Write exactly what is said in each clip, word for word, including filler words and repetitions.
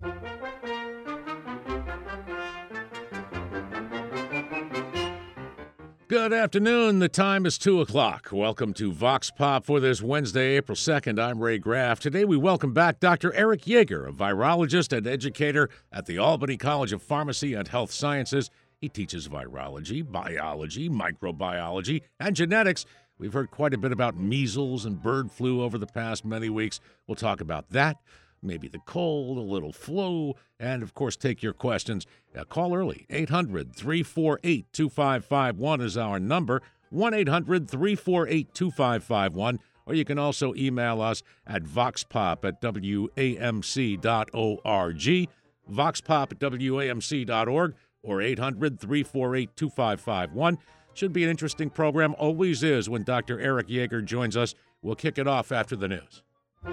Good afternoon. The time is two o'clock. Welcome to Vox Pop for this Wednesday, April second. I'm Ray Graff. Today we welcome back Doctor Eric Yeager, a virologist and educator at the Albany College of Pharmacy and Health Sciences. He teaches virology, biology, microbiology, and genetics. We've heard quite a bit about measles and bird flu over the past many weeks. We'll talk about that, maybe the cold, a little flu, and, of course, take your questions. Uh, call early. eight hundred, three four eight, two five five one is our number, one eight hundred, three four eight, two five five one, or you can also email us at voxpop at w a m c dot org, voxpop at w a m c dot org, or eight hundred, three four eight, two five five one. Should be an interesting program, always is, when Doctor Eric Yeager joins us. We'll kick it off after the news.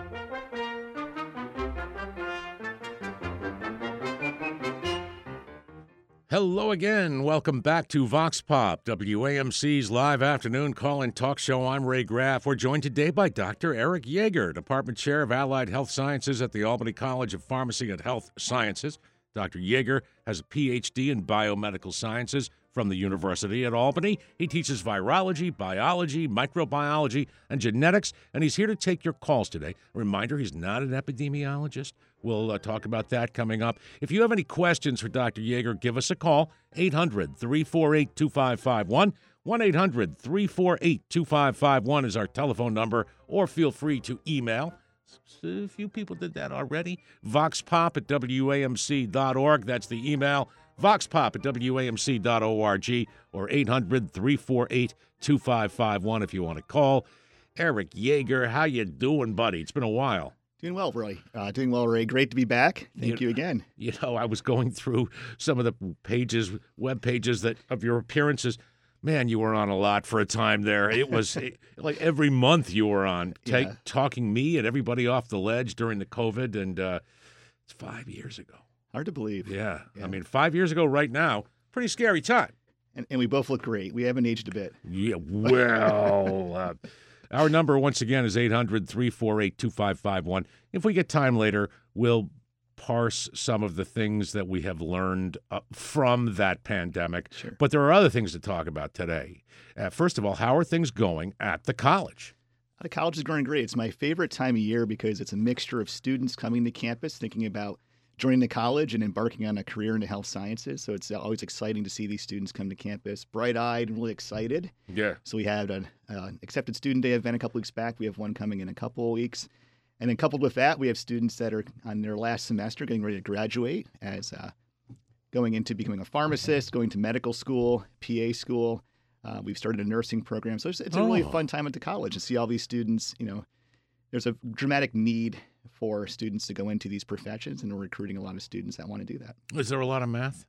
Hello again. Welcome back to Vox Pop, W A M C's live afternoon call-in talk show. I'm Ray Graff. We're joined today by Doctor Eric Yeager, Department Chair of Allied Health Sciences at the Albany College of Pharmacy and Health Sciences. Doctor Yeager has a P H D in biomedical sciences from the University at Albany. He teaches virology, biology, microbiology, and genetics, and he's here to take your calls today. A reminder, he's not an epidemiologist. We'll uh, talk about that coming up. If you have any questions for Doctor Yeager, give us a call, eight hundred, three four eight, two five five one. one eight hundred, three four eight, two five five one is our telephone number, or feel free to email. A few people did that already. voxpop at w a m c dot org. That's the email. voxpop at w a m c dot org, or eight hundred, three four eight, two five five one if you want to call. Eric Yeager, how you doing, buddy? It's been a while. Doing well, Roy. Uh, doing well, Ray. Great to be back. Thank you, you again. You know, I was going through some of the pages, web pages that of your appearances. Man, you were on a lot for a time there. It was like every month you were on, take, yeah. talking me and everybody off the ledge during the COVID, and uh, it's five years ago. Hard to believe. Yeah. yeah. I mean, five years ago right now, pretty scary time. And, and we both look great. We haven't aged a bit. Yeah, well... uh, Our number, once again, is eight hundred, three four eight, two five five one. If we get time later, we'll parse some of the things that we have learned uh, from that pandemic. Sure. But there are other things to talk about today. Uh, first of all, how are things going at the college? The college is going great. It's my favorite time of year because it's a mixture of students coming to campus, thinking about joining the college and embarking on a career in the health sciences. So it's always exciting to see these students come to campus, bright-eyed and really excited. Yeah. So we had an uh, accepted student day event a couple weeks back. We have one coming in a couple of weeks. And then coupled with that, we have students that are on their last semester getting ready to graduate as uh, going into becoming a pharmacist, going to medical school, P A school. Uh, we've started a nursing program. So it's, it's a really oh. fun time at the college to see all these students. You know, there's a dramatic need for students to go into these professions, and we're recruiting a lot of students that want to do that. Is there a lot of math?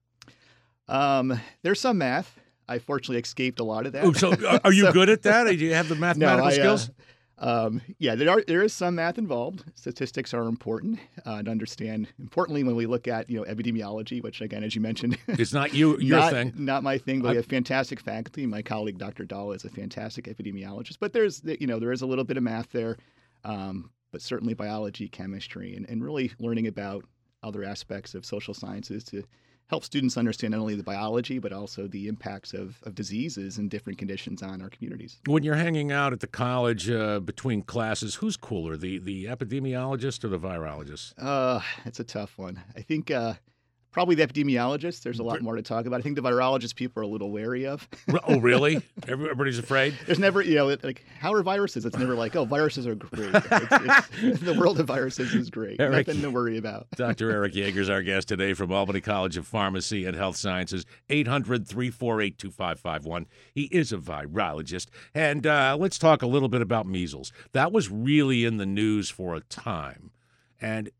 Um, there's some math. I fortunately escaped a lot of that. Oh, so are you so, good at that? Do you have the mathematical no, I, skills? Uh, um, yeah, there are there is some math involved. Statistics are important uh, to understand. Importantly, when we look at you know epidemiology, which again, as you mentioned, it's not you your not, thing. Not my thing. But I, we have fantastic faculty. My colleague, Doctor Dahl, is a fantastic epidemiologist. But there's you know there is a little bit of math there. Um, but certainly biology, chemistry, and, and really learning about other aspects of social sciences to help students understand not only the biology, but also the impacts of, of diseases and different conditions on our communities. When you're hanging out at the college uh, between classes, who's cooler, the, the epidemiologist or the virologist? Uh, it's a tough one. I think uh, probably the epidemiologist. There's a lot more to talk about. I think the virologist people are a little wary of. Oh, really? Everybody's afraid? There's never, you know, like, how are viruses? It's never like, oh, viruses are great. It's, it's, the world of viruses is great. Eric, Nothing to worry about. Doctor Eric Yeager is our guest today from Albany College of Pharmacy and Health Sciences, eight hundred, three four eight, two five five one. He is a virologist. And uh, let's talk a little bit about measles. That was really in the news for a time. And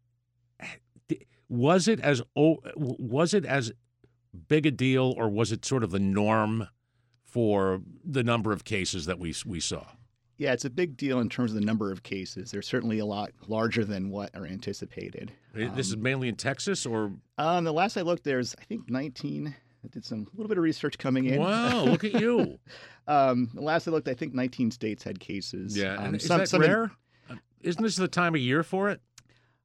was it as was it as big a deal, or was it sort of the norm for the number of cases that we we saw? Yeah, it's a big deal in terms of the number of cases. They're certainly a lot larger than what are anticipated. This um, is mainly in Texas, or? Um, the last I looked, there's, I think, nineteen. I did some a little bit of research coming in. Wow, look at you. um, the last I looked, I think nineteen states had cases. Yeah, um, and is some, that some rare? In, Isn't this the time of year for it?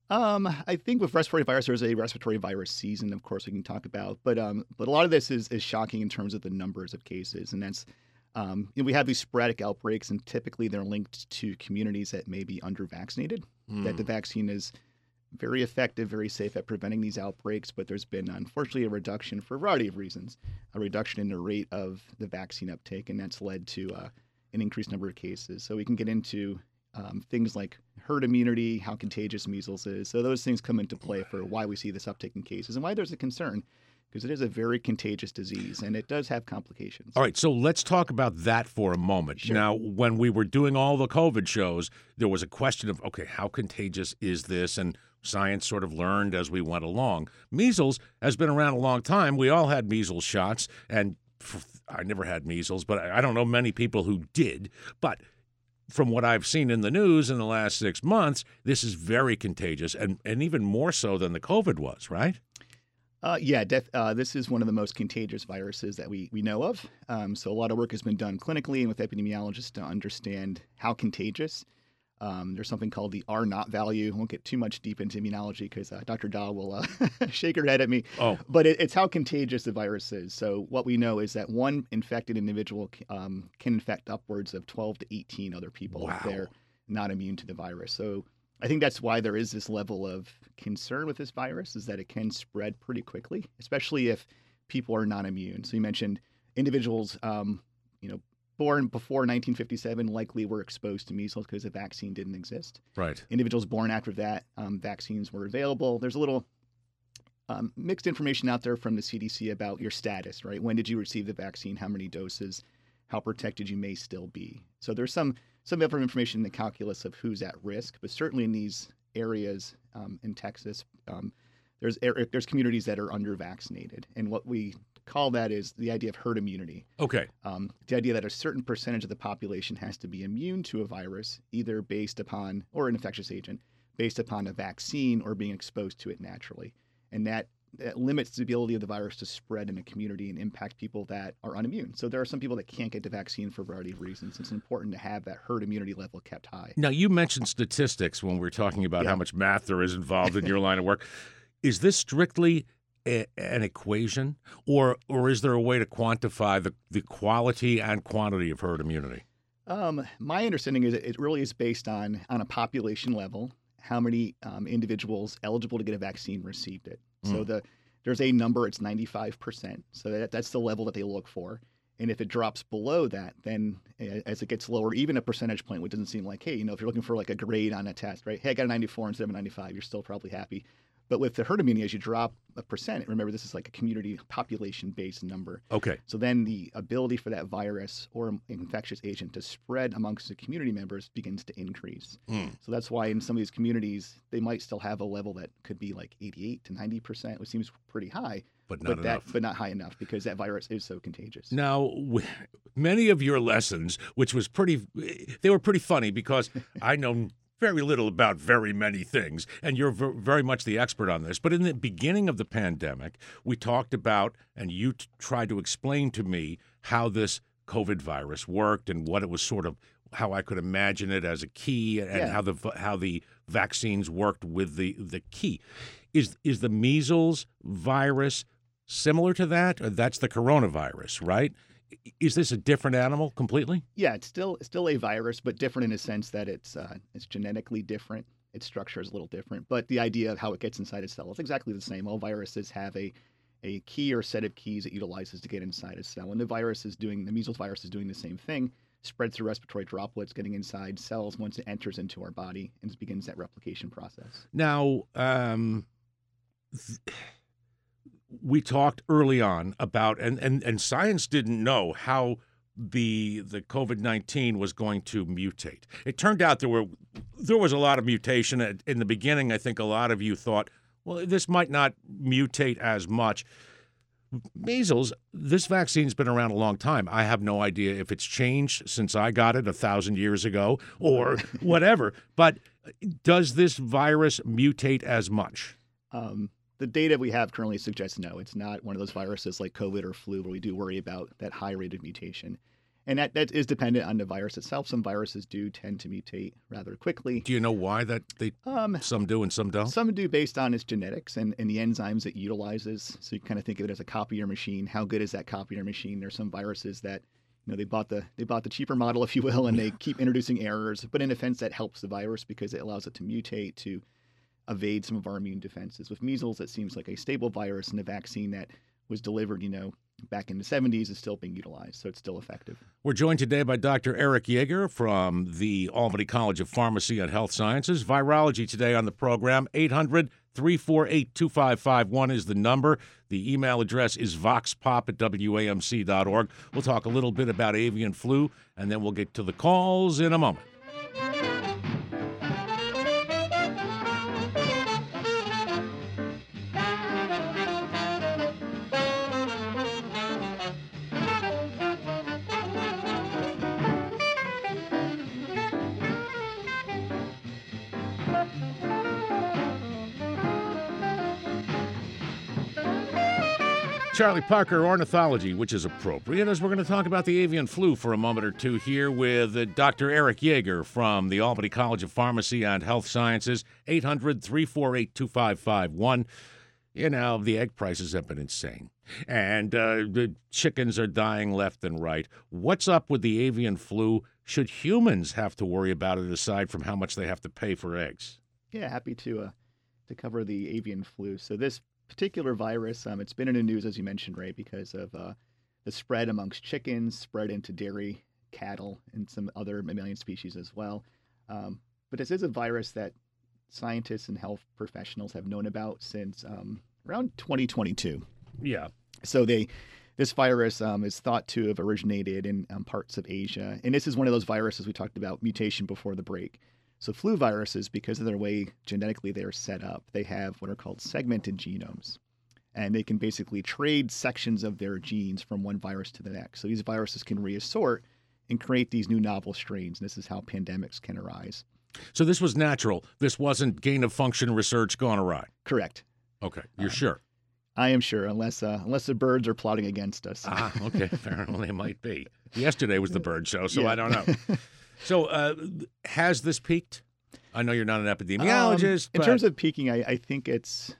Um, I think with respiratory virus, there's a respiratory virus season, of course, we can talk about. But um, but a lot of this is is shocking in terms of the numbers of cases, and that's um, you know, we have these sporadic outbreaks, and typically they're linked to communities that may be under-vaccinated. Mm. That the vaccine is very effective, very safe at preventing these outbreaks, but there's been unfortunately a reduction for a variety of reasons, a reduction in the rate of the vaccine uptake, and that's led to uh, an increased number of cases. So we can get into um, things like herd immunity, how contagious measles is. So those things come into play for why we see this uptick in cases and why there's a concern, because it is a very contagious disease and it does have complications. All right, so let's talk about that for a moment. Sure. Now, when we were doing all the COVID shows, there was a question of, okay, how contagious is this? And science sort of learned as we went along. Measles has been around a long time. We all had measles shots, and I never had measles, but I don't know many people who did. But from what I've seen in the news in the last six months, this is very contagious, and, and even more so than the COVID was, right? Uh, yeah, def- uh, this is one of the most contagious viruses that we, we know of. Um, so a lot of work has been done clinically and with epidemiologists to understand how contagious. Um, there's something called the R naught value. I won't get too much deep into immunology because uh, Doctor Dahl will uh, shake her head at me. Oh. But it, it's how contagious the virus is. So what we know is that one infected individual um, can infect upwards of twelve to eighteen other people Wow. if they're not immune to the virus. So I think that's why there is this level of concern with this virus, is that it can spread pretty quickly, especially if people are not immune. So you mentioned individuals, um, you know, born before nineteen fifty-seven likely were exposed to measles because the vaccine didn't exist. Right. Individuals born after that, um, vaccines were available. There's a little um, mixed information out there from the C D C about your status, right? When did you receive the vaccine? How many doses? How protected you may still be. So there's some some other information in the calculus of who's at risk, but certainly in these areas um, in Texas, um, there's there's communities that are under-vaccinated, and what we call that is the idea of herd immunity. Okay. Um, the idea that a certain percentage of the population has to be immune to a virus, either based upon, or an infectious agent, based upon a vaccine or being exposed to it naturally. And that, that limits the ability of the virus to spread in a community and impact people that are unimmune. So there are some people that can't get the vaccine for a variety of reasons. It's important to have that herd immunity level kept high. Now, you mentioned statistics when we were talking about Yeah. how much math there is involved in your line of work. Is this strictly a, an equation, or or is there a way to quantify the, the quality and quantity of herd immunity? Um, my understanding is it really is based on on a population level, how many um, individuals eligible to get a vaccine received it. Mm. So the there's a number, it's ninety-five percent. So that, that's the level that they look for. And if it drops below that, then uh, as it gets lower, even a percentage point, which doesn't seem like, hey, you know, if you're looking for like a grade on a test, right? Hey, I got a ninety-four instead of a ninety-five, you're still probably happy. But with the herd immunity, as you drop a percent, remember this is like a community population-based number. Okay. So then the ability for that virus or infectious agent to spread amongst the community members begins to increase. Mm. So that's why in some of these communities, they might still have a level that could be like eighty-eight to ninety percent, which seems pretty high. But not but enough. That, but not high enough because that virus is so contagious. Now, w- many of your lessons, which was pretty, they were pretty funny because I know very little about very many things, and you're v- very much the expert on this. But in the beginning of the pandemic, we talked about, and you t- tried to explain to me how this COVID virus worked and what it was sort of, how I could imagine it as a key, and Yeah. how the v- how the vaccines worked with the the key. Is is the measles virus similar to that? Or that's the coronavirus, right? Is this a different animal completely? Yeah, it's still it's still a virus, but different in a sense that it's uh, it's genetically different. Its structure is a little different, but the idea of how it gets inside a cell is exactly the same. All viruses have a a key or set of keys it utilizes to get inside a cell, and the virus is doing the measles virus is doing the same thing. Spreads through respiratory droplets, getting inside cells once it enters into our body and begins that replication process. Now, um, th- we talked early on about, and, and, and science didn't know how the the COVID nineteen was going to mutate. It turned out there were there was a lot of mutation. At- In the beginning, I think a lot of you thought, well, this might not mutate as much. Measles, this vaccine's been around a long time. I have no idea if it's changed since I got it a thousand years ago or whatever. But does this virus mutate as much? Um, the data we have currently suggests no. It's not one of those viruses like COVID or flu where we do worry about that high rate of mutation. And that, that is dependent on the virus itself. Some viruses do tend to mutate rather quickly. Do you know why that they um, some do and some don't? Some do based on its genetics and, and the enzymes it utilizes. So you kind of think of it as a copier machine. How good is that copier machine? There's some viruses that, you know, they bought the they bought the cheaper model, if you will, and they keep introducing errors. But in a sense, that helps the virus because it allows it to mutate to evade some of our immune defenses. With measles, it seems like a stable virus, and the vaccine that was delivered, you know, back in the seventies is still being utilized, so it's still effective. We're joined today by Doctor Eric Jaeger from the Albany College of Pharmacy and Health Sciences. Virology today on the program. eight hundred, three four eight, two five five one is the number. The email address is voxpop at W A M C dot org. We'll talk a little bit about avian flu, and then we'll get to the calls in a moment. Charlie Parker, ornithology, which is appropriate, as we're going to talk about the avian flu for a moment or two here with uh, Doctor Eric Jaeger from the Albany College of Pharmacy and Health Sciences. eight hundred, three four eight, two five five one. You know, the egg prices have been insane, and uh, the chickens are dying left and right. What's up with the avian flu? Should humans have to worry about it aside from how much they have to pay for eggs? Yeah, happy to uh, to cover the avian flu. So this particular virus, um, it's been in the news, as you mentioned, Ray, because of uh, the spread amongst chickens, spread into dairy, cattle, and some other mammalian species as well. Um, but this is a virus that scientists and health professionals have known about since um, around twenty twenty-two. Yeah. So they, this virus um, is thought to have originated in um, parts of Asia. And this is one of those viruses we talked about, mutation before the break. So flu viruses, because of their way genetically they are set up, they have what are called segmented genomes. And they can basically trade sections of their genes from one virus to the next. So these viruses can reassort and create these new novel strains. And this is how pandemics can arise. So this was natural. This wasn't gain-of-function research gone awry. Correct. Okay. You're um, sure? I am sure, unless uh, unless the birds are plotting against us. Ah, okay. Apparently it might be. Yesterday was the bird show, so Yeah. I don't know. So uh, has this peaked? I know you're not an epidemiologist. Um, in but... terms of peaking, I, I think it's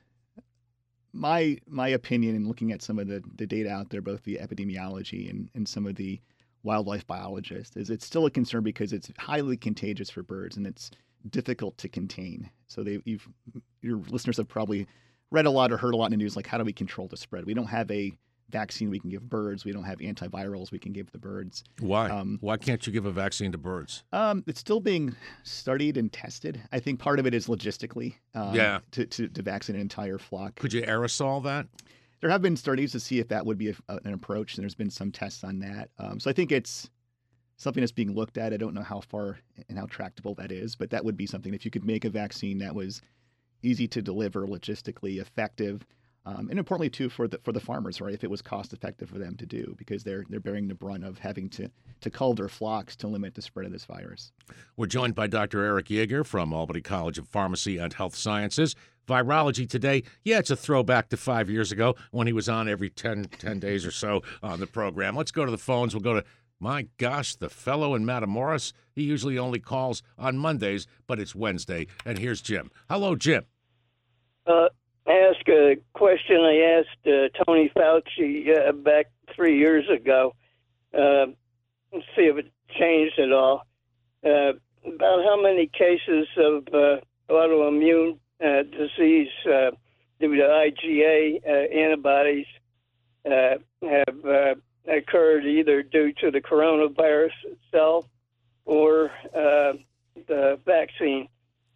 my my opinion in looking at some of the, the data out there, both the epidemiology and, and some of the wildlife biologists, is it's still a concern because it's highly contagious for birds and it's difficult to contain. So they, you've, your listeners have probably read a lot or heard a lot in the news, like how do we control the spread? We don't have a vaccine we can give birds. We don't have antivirals we can give the birds. Why? Um, Why can't you give a vaccine to birds? Um, it's still being studied and tested. I think part of it is logistically. Um, Yeah. To, to to vaccinate an entire flock. Could you aerosol that? There have been studies to see if that would be a, an approach, and there's been some tests on that. Um, so I think it's something that's being looked at. I don't know how far and how tractable that is, but that would be something. If you could make a vaccine that was easy to deliver, logistically effective, Um, and importantly, too, for the for the farmers, right? If it was cost effective for them to do, because they're they're bearing the brunt of having to to cull their flocks to limit the spread of this virus. We're joined by Doctor Eric Jaeger from Albany College of Pharmacy and Health Sciences. Virology today, yeah, it's a throwback to five years ago when he was on every ten, ten days or so on the program. Let's go to the phones. We'll go to, my gosh, the fellow in Matamoros. He usually only calls on Mondays, but it's Wednesday. And here's Jim. Hello, Jim. Uh, ask a question I asked uh, Tony Fauci uh, back three years ago. Uh, let's see if it changed at all. Uh, about how many cases of uh, autoimmune uh, disease uh, due to I G A uh, antibodies uh, have uh, occurred either due to the coronavirus itself or uh, the vaccine?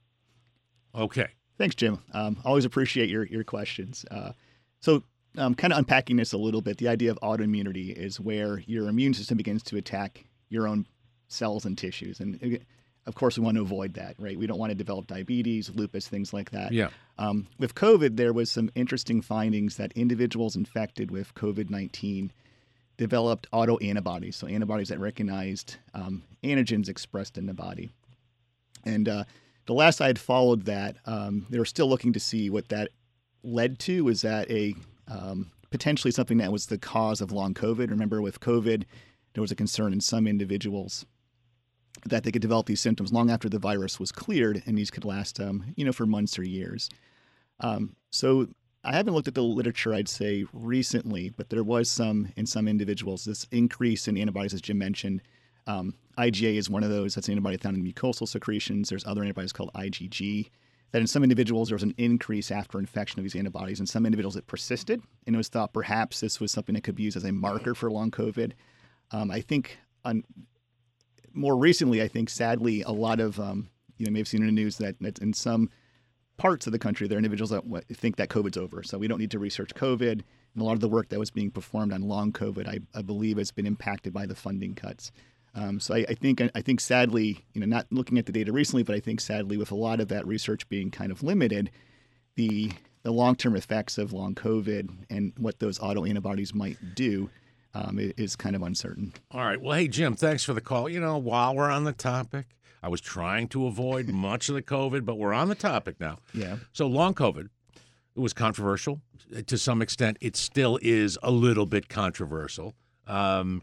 Okay. Thanks, Jim. Um, always appreciate your your questions. Uh, so, um, kind of unpacking this a little bit, the idea of autoimmunity is where your immune system begins to attack your own cells and tissues, and of course, we want to avoid that, right? We don't want to develop diabetes, lupus, things like that. Yeah. Um, with COVID, there was some interesting findings that individuals infected with COVID nineteen developed autoantibodies, so antibodies that recognized um, antigens expressed in the body, and uh, the last I had followed that, um, they were still looking to see what that led to. Was that a um, potentially something that was the cause of long COVID? Remember, with COVID, there was a concern in some individuals that they could develop these symptoms long after the virus was cleared, and these could last, um, you know, for months or years. Um, so I haven't looked at the literature, I'd say, recently, but there was some in some individuals, this increase in antibodies, as Jim mentioned. Um, IgA is one of those. That's an antibody found in mucosal secretions. There's other antibodies called IgG. That in some individuals, there was an increase after infection of these antibodies. In some individuals, it persisted, and it was thought perhaps this was something that could be used as a marker for long COVID. Um, I think on, more recently, I think, sadly, a lot of, um, you know, may have seen in the news that, that in some parts of the country, there are individuals that think that COVID's over. So we don't need to research COVID. And a lot of the work that was being performed on long COVID, I, I believe, has been impacted by the funding cuts. Um, so I, I think, I think sadly, you know, not looking at the data recently, but I think sadly, with a lot of that research being kind of limited, the the long-term effects of long COVID and what those autoantibodies might do um, is kind of uncertain. All right. Well, hey, Jim, thanks for the call. You know, while we're on the topic, I was trying to avoid much of the COVID, but we're on the topic now. Yeah. So long COVID, it was controversial. To some extent, it still is a little bit controversial. Um,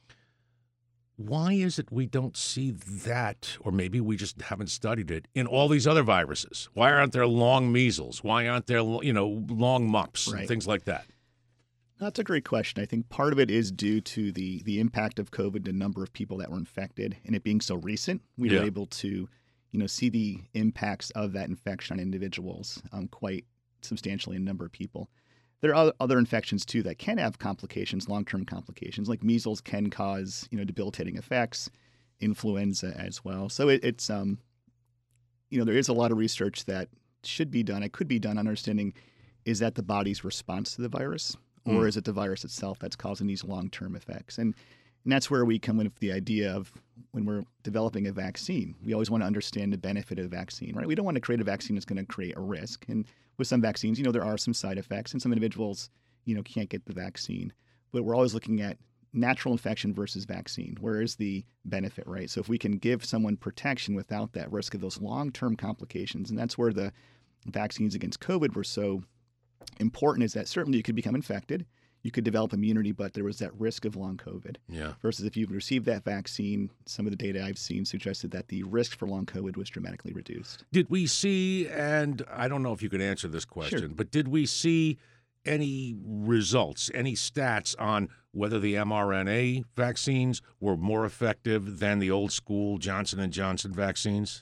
why is it we don't see that, or maybe we just haven't studied it, in all these other viruses? Why aren't there long measles? Why aren't there, you know, long mumps Right. and things like that? That's a great question. I think part of it is due to the the impact of COVID, the number of people that were infected, and it being so recent. We Yeah. were able to, you know, see the impacts of that infection on individuals um, quite substantially in a number of people. There are other infections too that can have complications, long-term complications, like measles can cause, you know, debilitating effects, influenza as well. So it, it's, um, you know, there is a lot of research that should be done. It could be done understanding, is that the body's response to the virus, or Mm. is it the virus itself that's causing these long-term effects? And and that's where we come in with the idea of when we're developing a vaccine, we always want to understand the benefit of the vaccine, right? We don't want to create a vaccine that's going to create a risk. And with some vaccines, you know, there are some side effects, and some individuals, you know, can't get the vaccine. But we're always looking at natural infection versus vaccine. Where is the benefit, right? So if we can give someone protection without that risk of those long-term complications, and that's where the vaccines against COVID were so important, is that certainly you could become infected, you could develop immunity, but there was that risk of long COVID. Yeah. Versus if you've received that vaccine, some of the data I've seen suggested that the risk for long COVID was dramatically reduced. Did we see, and I don't know if you could answer this question, Sure. but did we see any results, any stats on whether the mRNA vaccines were more effective than the old school Johnson and Johnson vaccines?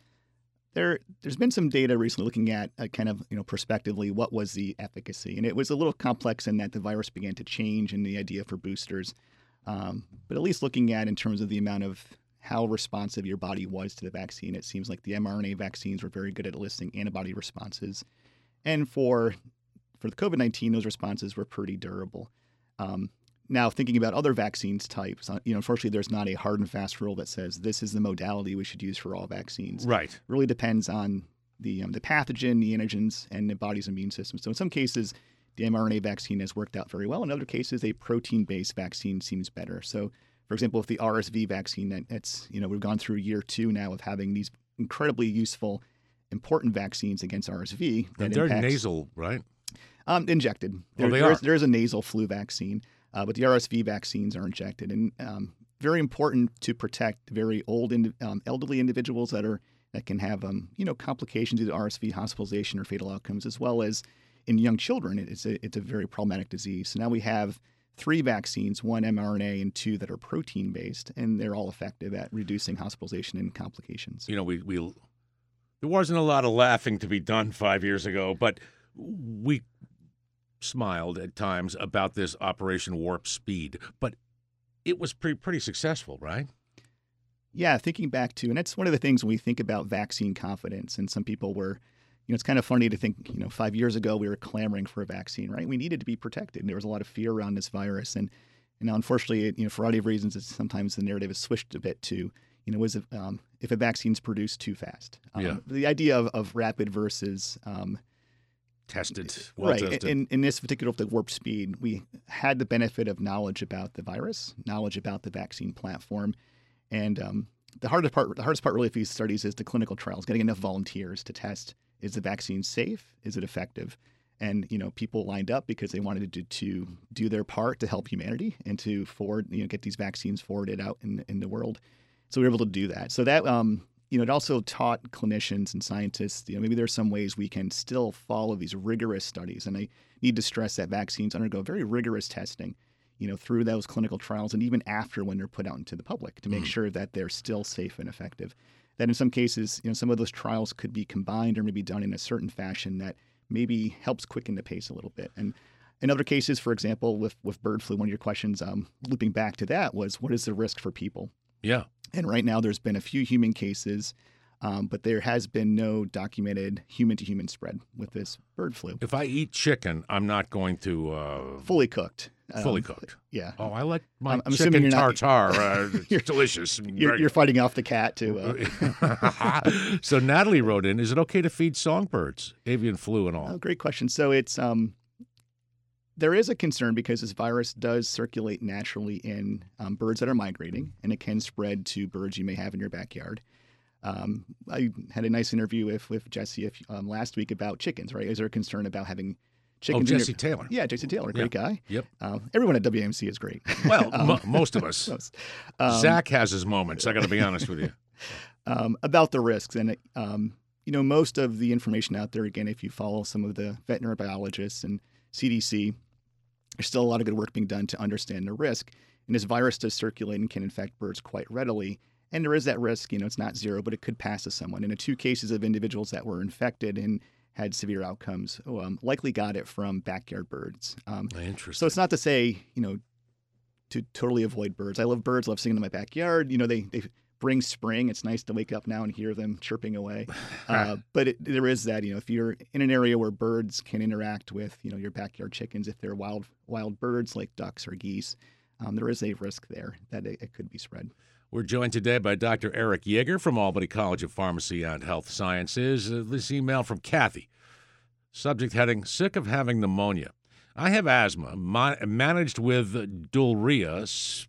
There, there's been some data recently looking at uh, kind of, you know, prospectively what was the efficacy, and it was a little complex in that the virus began to change and the idea for boosters. Um, but at least looking at in terms of the amount of how responsive your body was to the vaccine, it seems like the mRNA vaccines were very good at eliciting antibody responses, and for for the COVID nineteen, those responses were pretty durable. Um, Now, thinking about other vaccines types, you know, unfortunately, there's not a hard and fast rule that says this is the modality we should use for all vaccines. Right. It really depends on the um, the pathogen, the antigens, and the body's immune system. So in some cases, the mRNA vaccine has worked out very well. In other cases, a protein-based vaccine seems better. So, for example, with the R S V vaccine, that it's, you know, we've gone through year two now of having these incredibly useful, important vaccines against R S V. That And they're impacts, nasal, right? Um, injected. There, Oh, they there's, are. there's a nasal flu vaccine. Uh, but the R S V vaccines are injected, and um, very important to protect very old, indi- um, elderly individuals that are that can have um, you know complications due to R S V, hospitalization, or fatal outcomes, as well as in young children. It's a it's a very problematic disease. So now we have three vaccines, one mRNA and two that are protein based, and they're all effective at reducing hospitalization and complications. You know, we, we there wasn't a lot of laughing to be done five years ago, but we smiled at times about this Operation Warp Speed, but it was pretty pretty successful, right? Yeah, thinking back to, and that's one of the things when we think about vaccine confidence, and some people were, you know, it's kind of funny to think, you know, five years ago we were clamoring for a vaccine, right? We needed to be protected, and there was a lot of fear around this virus, and and now unfortunately, it, you know, for a variety of reasons, it's sometimes the narrative has switched a bit to, you know, was it, um, if a vaccine's produced too fast. Um, Yeah. The idea of, of rapid versus um, Tested, well right. tested. In, in this particular, the warp speed, we had the benefit of knowledge about the virus, knowledge about the vaccine platform, and um, the hardest part, the hardest part really of these studies is the clinical trials, getting enough volunteers to test: is the vaccine safe? Is it effective? And, you know, people lined up because they wanted to, to do their part to help humanity and to forward, you know, get these vaccines forwarded out in, in the world. So we were able to do that. So that, um, you know, it also taught clinicians and scientists, you know, maybe there's some ways we can still follow these rigorous studies. And I need to stress that vaccines undergo very rigorous testing, you know, through those clinical trials and even after when they're put out into the public to make mm. sure that they're still safe and effective. That in some cases, you know, some of those trials could be combined or maybe done in a certain fashion that maybe helps quicken the pace a little bit. And in other cases, for example, with, with bird flu, one of your questions, um, looping back to that, was what is the risk for people? Yeah. And right now there's been a few human cases, um, but there has been no documented human-to-human spread with this bird flu. If I eat chicken, I'm not going to... Uh... Fully cooked. Fully um, cooked. Yeah. Oh, I like my I'm, I'm chicken you're tartare. Not, uh, it's delicious. You're, you're fighting off the cat, too. Uh. So Natalie wrote in, is it okay to feed songbirds, avian flu and all? Oh, great question. So it's um, there is a concern because this virus does circulate naturally in um, birds that are migrating, and it can spread to birds you may have in your backyard. Um, I had a nice interview with, with Jesse if, um, last week about chickens, right? Is there a concern about having chickens? Oh, Jesse your... Taylor. Yeah, Jesse Taylor, great yeah. guy. Yep. Uh, everyone at W A M C is great. Well, um, mo- most of us. most. Um, Zach has his moments, I got to be honest with you. Um, about the risks. And, um, you know, most of the information out there, again, if you follow some of the veterinary biologists and C D C, there's still a lot of good work being done to understand the risk. And this virus does circulate and can infect birds quite readily. And there is that risk, you know, it's not zero, but it could pass to someone. And the two cases of individuals that were infected and had severe outcomes um, likely got it from backyard birds. Um, Interesting. So it's not to say, you know, to totally avoid birds. I love birds, love seeing them in my backyard. You know, they, they bring spring. It's nice to wake up now and hear them chirping away. Uh, but it, there is that, you know, if you're in an area where birds can interact with, you know, your backyard chickens, if they're wild wild birds like ducks or geese, um, there is a risk there that it, it could be spread. We're joined today by Doctor Eric Yeager from Albany College of Pharmacy and Health Sciences. Uh, this email from Kathy. Subject heading, sick of having pneumonia. I have asthma, ma- managed with Dulria,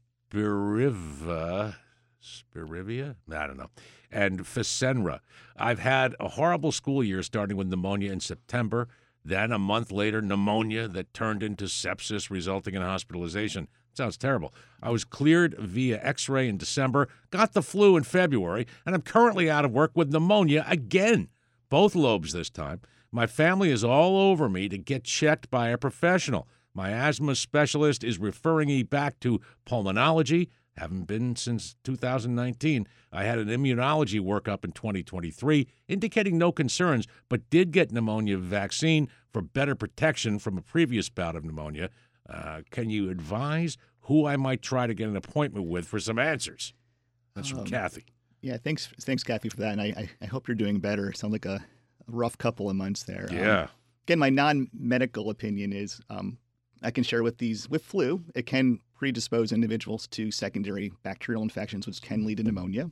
Spiriva, Spirivia? I don't know, and Fasenra. I've had a horrible school year starting with pneumonia in September. Then a month later, pneumonia that turned into sepsis, resulting in hospitalization. Sounds terrible. I was cleared via x-ray in December, got the flu in February, and I'm currently out of work with pneumonia again. Both lobes this time. My family is all over me to get checked by a professional. My asthma specialist is referring me back to pulmonology. Haven't been since two thousand nineteen. I had an immunology workup in twenty twenty-three, indicating no concerns, but did get pneumonia vaccine for better protection from a previous bout of pneumonia. Uh, can you advise who I might try to get an appointment with for some answers? That's from um, Kathy. Yeah, thanks, thanks, Kathy, for that. And I, I, I hope you're doing better. It sounds like a, a rough couple of months there. Yeah. Um, again, my non-medical opinion is um, I can share with these with flu. It can predispose individuals to secondary bacterial infections, which can lead to pneumonia.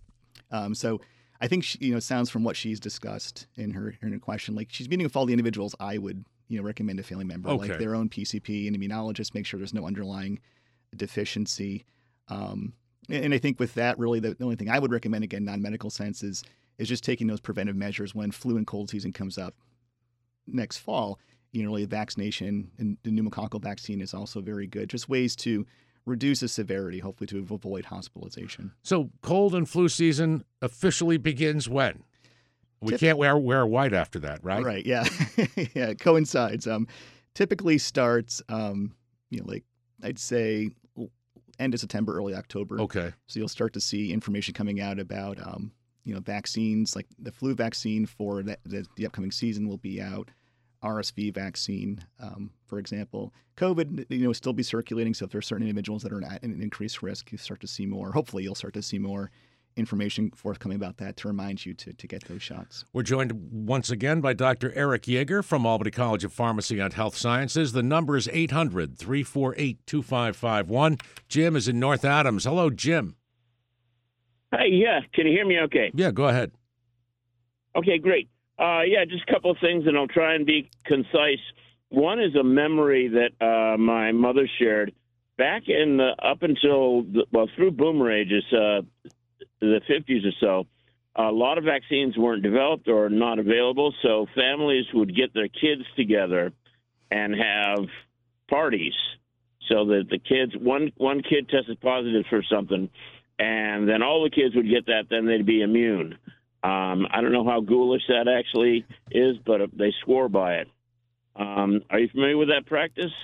Um, so I think she, you know, it sounds from what she's discussed in her in her question, like she's meeting with all the individuals I would you know recommend a family member, okay. like their own P C P and immunologist, make sure there's no underlying deficiency. Um, and, and I think with that, really, the, the only thing I would recommend, again, non-medical sense, is is just taking those preventive measures when flu and cold season comes up next fall. You know, really vaccination and the pneumococcal vaccine is also very good. Just ways to reduce the severity, hopefully to avoid hospitalization. So cold and flu season officially begins when? We Tip- can't wear wear white after that, right? Right, yeah. yeah, it coincides. Um, typically starts, um, you know, like I'd say end of September, early October. Okay. So you'll start to see information coming out about, um, you know, vaccines, like the flu vaccine for the, the, the upcoming season will be out. R S V vaccine, um, for example. COVID, you know, still be circulating. So if there are certain individuals that are at an increased risk, you start to see more. Hopefully, you'll start to see more information forthcoming about that to remind you to, to get those shots. We're joined once again by Doctor Eric Yeager from Albany College of Pharmacy and Health Sciences. The number is eight hundred, three four eight, two five five one. Jim is in North Adams. Hello, Jim. Hi, yeah. Can you hear me okay? Yeah, go ahead. Okay, great. Uh, yeah, just a couple of things, and I'll try and be concise. One is a memory that uh, my mother shared back in the, up until, the, well, through boomer ages, uh, the fifties or so. a lot of vaccines weren't developed or not available, so families would get their kids together and have parties so that the kids, one one kid tested positive for something, and then all the kids would get that, then they'd be immune. Um, I don't know how ghoulish that actually is, but they swore by it. Um, are you familiar with that practice?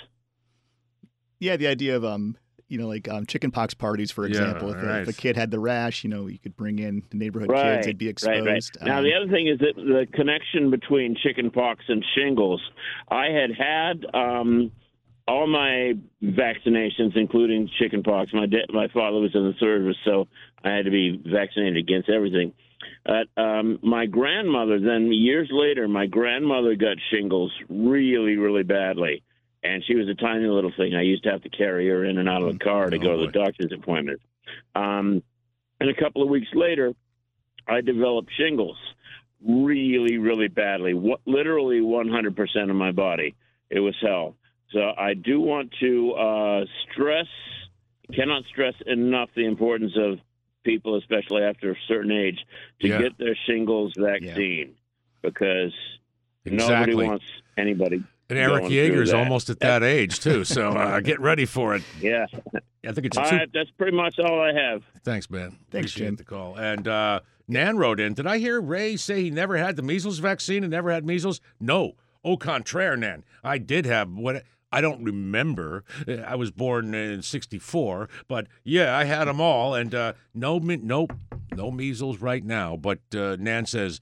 Yeah, the idea of um, you know, like um, chickenpox parties, for example. Yeah, if, right. a, if a kid had the rash, you know, you could bring in the neighborhood Right, kids; they'd be exposed. Right, right. Now, Um, the other thing is that the connection between chickenpox and shingles. I had had um, all my vaccinations, including chickenpox. My de- my father was in the service, so I had to be vaccinated against everything. Uh, um, my grandmother, then years later, my grandmother got shingles really, really badly. And she was a tiny little thing. I used to have to carry her in and out of the car to Oh, go to boy. the doctor's appointment. Um, and a couple of weeks later, I developed shingles really, really badly. What, literally one hundred percent of my body. It was hell. So I do want to uh, stress, cannot stress enough the importance of people, especially after a certain age, to Yeah. get their shingles vaccine because Exactly. nobody wants anybody. And Eric going Yeager through is that. almost at that age, too, so uh, get ready for it. Yeah. I think it's All two. right, that's pretty much all I have. Thanks, man. Thanks, Appreciate Jim. the call. And uh, Nan wrote in, did I hear Ray say he never had the measles vaccine and never had measles? No. Au contraire, Nan. I did have what I don't remember. I was born in sixty-four, but yeah, I had them all. And uh, no, me- nope, no measles right now. But uh, Nan says,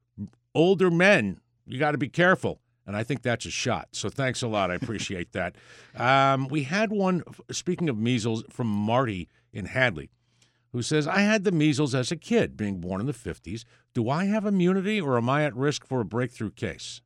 older men, you got to be careful. And I think that's a shot. So thanks a lot. I appreciate that. Um, we had one, speaking of measles, from Marty in Hadley, who says, I had the measles as a kid, being born in the fifties. Do I have immunity or am I at risk for a breakthrough case?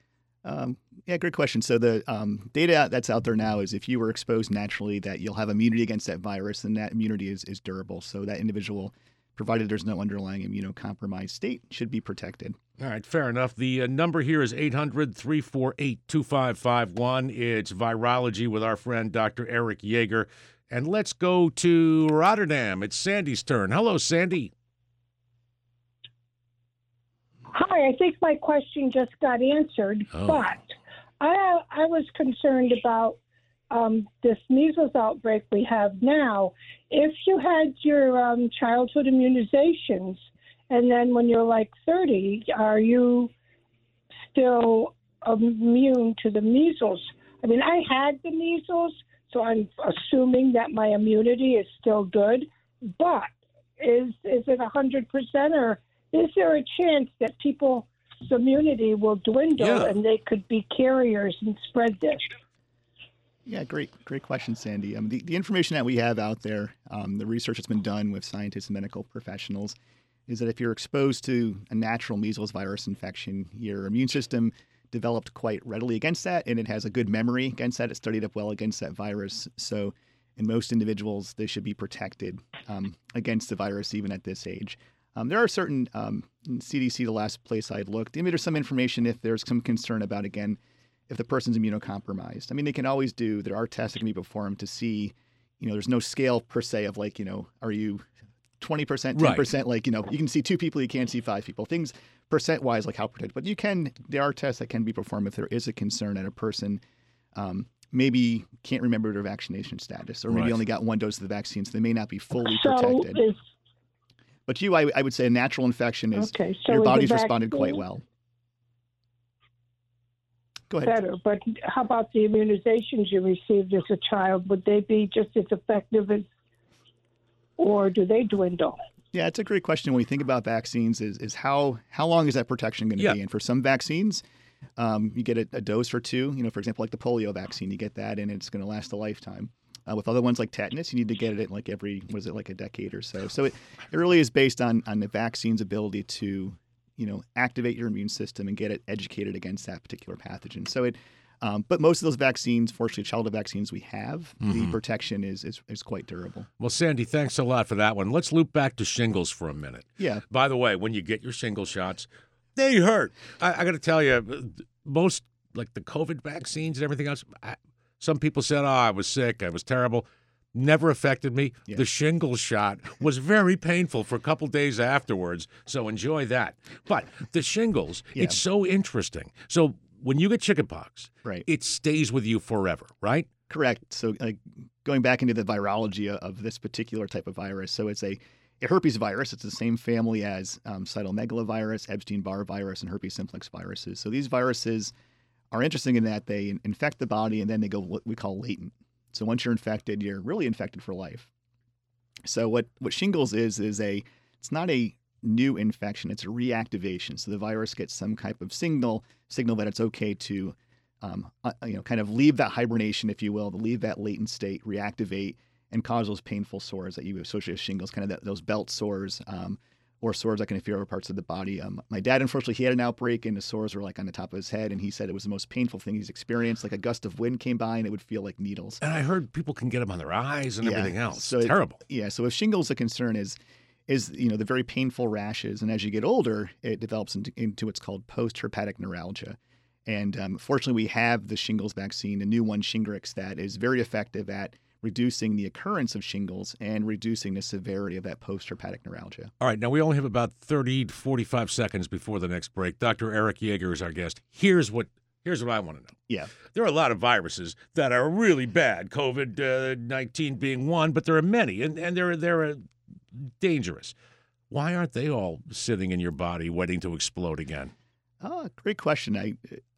Um, yeah, great question. So the um, data that's out there now is if you were exposed naturally, that you'll have immunity against that virus, and that immunity is, is durable. So that individual, provided there's no underlying immunocompromised state, should be protected. All right, fair enough. The uh, number here is eight hundred, three four eight, two five five one. It's Virology with our friend Doctor Eric Yeager. And let's go to Rotterdam. It's Sandy's turn. Hello, Sandy. Hi, I think my question just got answered, Oh. but I I was concerned about um, this measles outbreak we have now. If you had your um, childhood immunizations, and then when you're like thirty, are you still immune to the measles? I mean, I had the measles, so I'm assuming that my immunity is still good, but is is it one hundred percent, or is there a chance that people's immunity will dwindle Yeah. and they could be carriers and spread this? Yeah, great, great question, Sandy. Um, the, the information that we have out there, um, the research that's been done with scientists and medical professionals, is that if you're exposed to a natural measles virus infection, your immune system developed quite readily against that, and it has a good memory against that. It studied up well against that virus. So in most individuals, they should be protected um, against the virus even at this age. Um, there are certain, um, in C D C, the last place I looked, I mean, there's some information if there's some concern about, again, if the person's immunocompromised. I mean, they can always do, there are tests that can be performed to see, you know, there's no scale per se of like, you know, are you twenty percent, ten percent, Right. like, you know, you can see two people, you can't see five people. Things percent-wise, like how protected. But you can, there are tests that can be performed if there is a concern that a person um, maybe can't remember their vaccination status, or maybe Right. only got one dose of the vaccine, so they may not be fully So protected. is But you, I, I would say a natural infection is okay. So your is the body's responded quite vaccine well. Go ahead. better, but how about the immunizations you received as a child? Would they be just as effective as, or do they dwindle? Yeah, it's a great question. When we think about vaccines, is is how how long is that protection going to Yeah. be? And for some vaccines, um, you get a, a dose or two. You know, for example, like the polio vaccine, you get that, and it's going to last a lifetime. Uh, with other ones like tetanus, you need to get it like every what is it like a decade or so. So it, it really is based on on the vaccine's ability to, you know, activate your immune system and get it educated against that particular pathogen. So it, um, but most of those vaccines, fortunately, childhood vaccines we have, the protection is, is is quite durable. Well, Sandy, thanks a lot for that one. Let's loop back to shingles for a minute. Yeah. By the way, when you get your shingle shots, they hurt. I, I got to tell you, most like the COVID vaccines and everything else, I, some people said, oh, I was sick, I was terrible. never affected me. Yeah. The shingles shot was very painful for a couple days afterwards, so enjoy that. But the shingles, Yeah. it's so interesting. So when you get chickenpox, Right. it stays with you forever, right? Correct. So, like going back into the virology of this particular type of virus, so it's a, a herpes virus. It's the same family as um, cytomegalovirus, Epstein-Barr virus, and herpes simplex viruses. So these viruses are interesting in that they infect the body and then they go what we call latent. So once you're infected, you're really infected for life. So what what shingles is is a it's not a new infection. It's a reactivation. So the virus gets some type of signal signal that it's okay to Um, uh, you know, kind of leave that hibernation, if you will, to leave that latent state, reactivate, and cause those painful sores that you associate with shingles, kind of that, those belt sores um, or sores that can interfere with parts of the body. Um, my dad, unfortunately, he had an outbreak, and the sores were like on the top of his head, and he said it was the most painful thing he's experienced. Like a gust of wind came by, and it would feel like needles. And I heard people can get them on their eyes and Yeah, everything else. so It's it- terrible. Yeah, so if shingles, the concern is, is you know, the very painful rashes, and as you get older, it develops into, into what's called post-herpetic neuralgia. And um, fortunately, we have the shingles vaccine, the new one, Shingrix, that is very effective at reducing the occurrence of shingles and reducing the severity of that post-herpetic neuralgia. All right, now we only have about thirty to forty-five seconds before the next break. Doctor Eric Yeager is our guest. Here's what here's what I want to know. Yeah. There are a lot of viruses that are really bad, COVID nineteen being one, but there are many, and, and they're, they're uh, dangerous. Why aren't they all sitting in your body waiting to explode again? Oh, great question. I,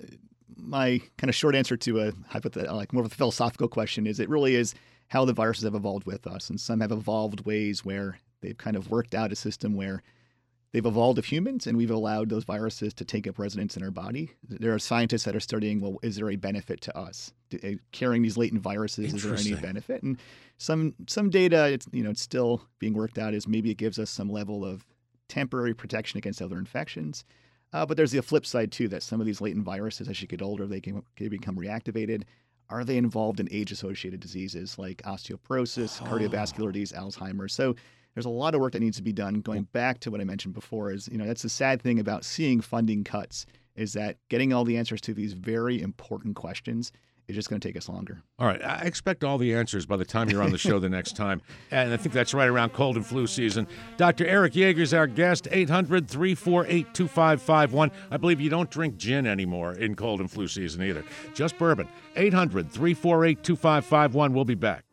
my kind of short answer to a hypothet- like more of a philosophical question is it really is how the viruses have evolved with us. And some have evolved ways where they've kind of worked out a system where they've evolved of humans and we've allowed those viruses to take up residence in our body. There are scientists that are studying, well, is there a benefit to us? Do, uh, carrying these latent viruses, is there any Interesting. benefit? And some some data, it's, you know, it's still being worked out, is maybe it gives us some level of temporary protection against other infections. Uh, but there's the flip side, too, that some of these latent viruses, as you get older, they can, can become reactivated. Are they involved in age-associated diseases like osteoporosis, Oh. cardiovascular disease, Alzheimer's? So there's a lot of work that needs to be done. Going back to what I mentioned before is, you know, that's the sad thing about seeing funding cuts is that getting all the answers to these very important questions is just going to take us longer. All right, I expect all the answers by the time you're on the show the next time. And I think that's right around cold and flu season. Doctor Eric Yeager is our guest, eight hundred, three four eight, two five five one. I believe you don't drink gin anymore in cold and flu season either, just bourbon. eight hundred, three four eight, two five five one. We'll be back.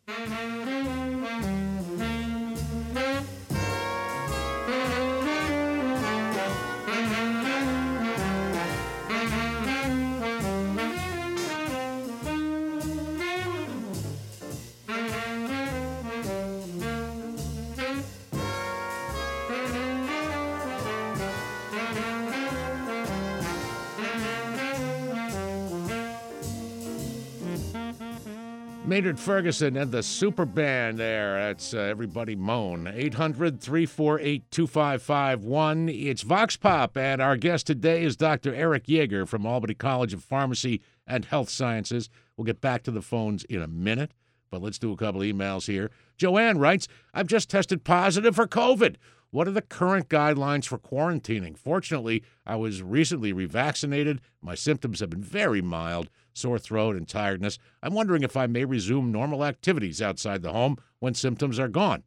Maynard Ferguson and the super band there. That's uh, Everybody Moan. eight hundred, three four eight, two five five one. It's Vox Pop, and our guest today is Doctor Eric Yeager from Albany College of Pharmacy and Health Sciences. We'll get back to the phones in a minute, but let's do a couple emails here. Joanne writes, I've just tested positive for COVID. What are the current guidelines for quarantining? Fortunately, I was recently revaccinated. My symptoms have been very mild, sore throat and tiredness. I'm wondering if I may resume normal activities outside the home when symptoms are gone.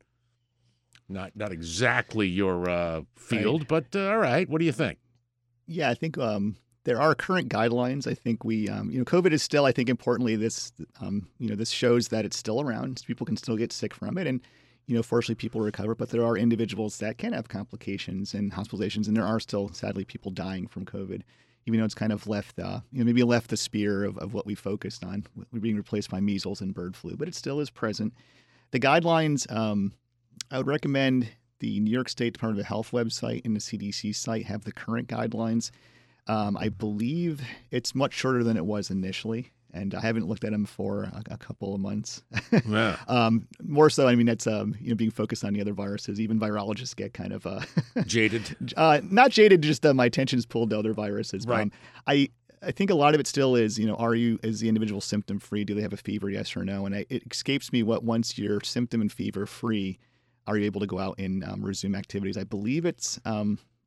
Not not exactly your uh, field, but uh, all right. What do you think? Yeah, I think um, there are current guidelines. I think we, um, you know, COVID is still, I think, importantly, this, um, you know, this shows that it's still around. People can still get sick from it. And, you know, fortunately, people recover, but there are individuals that can have complications and hospitalizations, and there are still, sadly, people dying from COVID, even though it's kind of left, uh, you know, maybe left the spear of, of what we focused on. We're being replaced by measles and bird flu, but it still is present. The guidelines, um, I would recommend the New York State Department of Health website and the C D C site have the current guidelines. Um, I believe it's much shorter than it was initially, and I haven't looked at them for a, a couple of months. Yeah. um, more so, I mean, that's um, you know, being focused on the other viruses. Even virologists get kind of uh, Jaded. uh, not jaded, just uh, my attention's pulled to other viruses. Right. Um, I I think a lot of it still is, you know, are you is the individual symptom free? Do they have a fever? Yes or no? And I, it escapes me what once you're symptom and fever free, are you able to go out and um, resume activities? I believe it's um,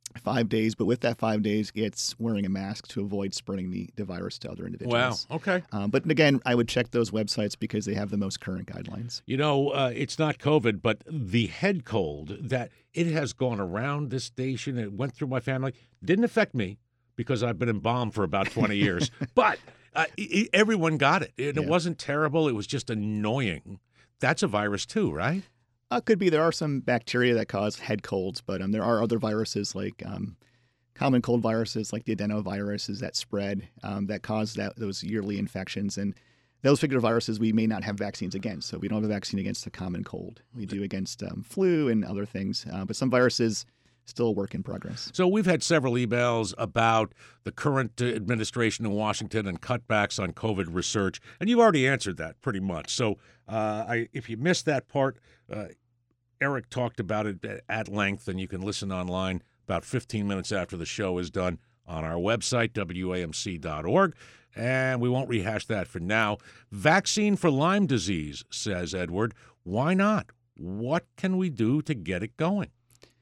five days. But with that five days, it's wearing a mask to avoid spreading the, the virus to other individuals. Wow. Okay. Um, but again, I would check those websites because they have the most current guidelines. You know, uh, it's not COVID, but the head cold that it has gone around this station. It went through my family. Didn't affect me because I've been embalmed for about twenty years. But uh, it, everyone got it. It, Yeah. it wasn't terrible. It was just annoying. That's a virus too, right? Uh, could be. There are some bacteria that cause head colds, but um, there are other viruses like um, common cold viruses like the adenoviruses that spread um, that cause that those yearly infections. And those particular viruses we may not have vaccines against. So we don't have a vaccine against the common cold. We do against um, flu and other things. Uh, but some viruses still a work in progress. So we've had several emails about the current uh, administration in Washington and cutbacks on COVID research, and you've already answered that pretty much. So uh, I, if you missed that part, uh, Eric talked about it at length, and you can listen online about fifteen minutes after the show is done on our website, W A M C dot org, and we won't rehash that for now. Vaccine for Lyme disease, says Edward. Why not? What can we do to get it going?